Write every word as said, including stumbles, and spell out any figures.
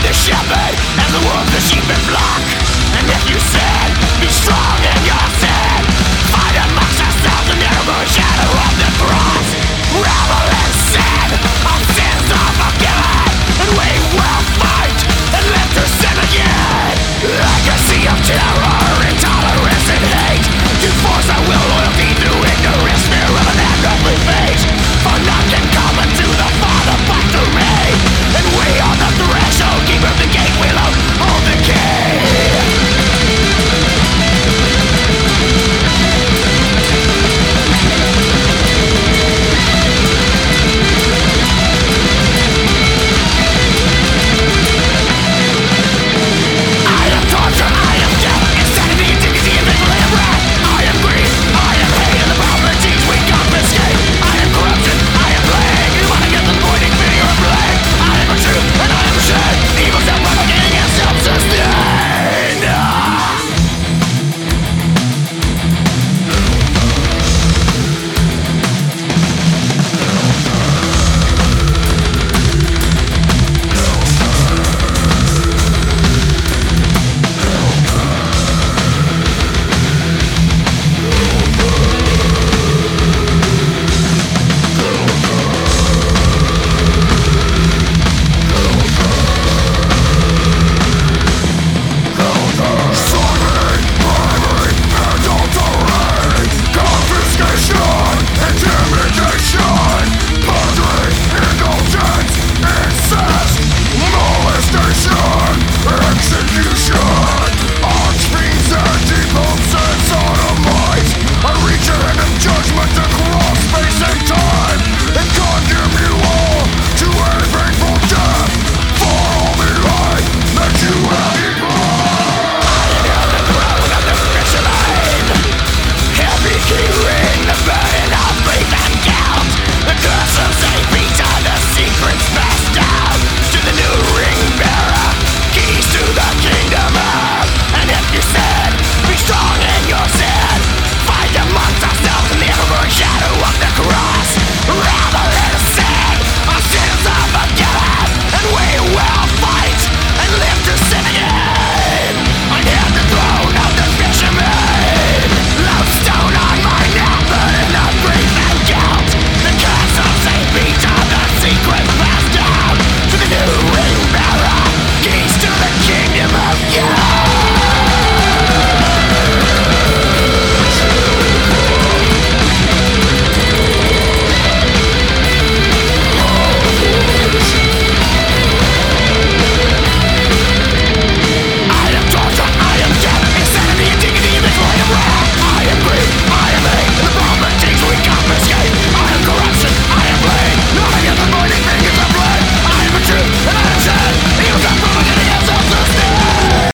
the shepherd and the wolves the sheep and flock. And if you sin, be strong in your sin. Find amongst yourselves the terrible shadow of the cross. Revel in sin, our sins are forgiven, and we will fight and live to sin again. Legacy of terror.